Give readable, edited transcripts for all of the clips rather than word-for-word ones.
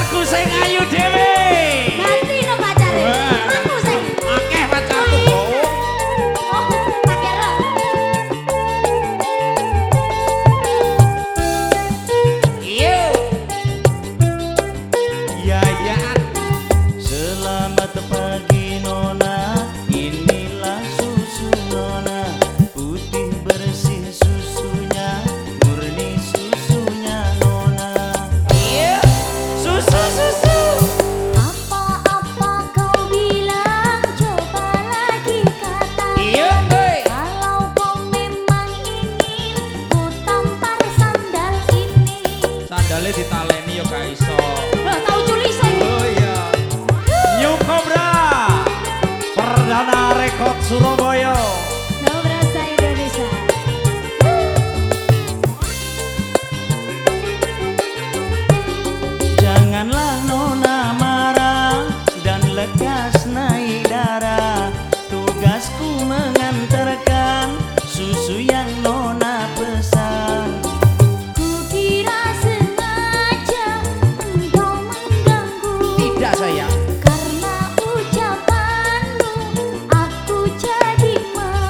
Aku sing ayu dhewe. Ganti no pacare. Aku sing. Akeh pacarku, Bro. Oh, tak kira. Iyo. Ya ya. Selamat pagi Nona. Inilah susu Nona. Putih bersih susunya. Murni susunya Nona. Iya. Susu. Apa-apa kau bilang, coba lagi kata. Iya, boy. Kalau kau memang ingin ku tampar sandal ini. Sandalnya ditaleni yo gak iso. Loh, tahu tulisan. Oh iya. New Cobra. Perdana rekod Surabaya. Kau berasa Indonesia. Janganlah Nona marah dan lekas naik darah. Tugasku mengantarkan susu yang Nona pesan. Kukira sengaja engkau mengganggu. Tidak sayang. Karena ucapanmu aku jadi malu.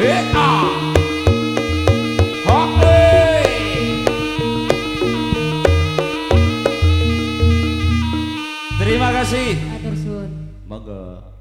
Terima kasih. Atur suwun. Monggo.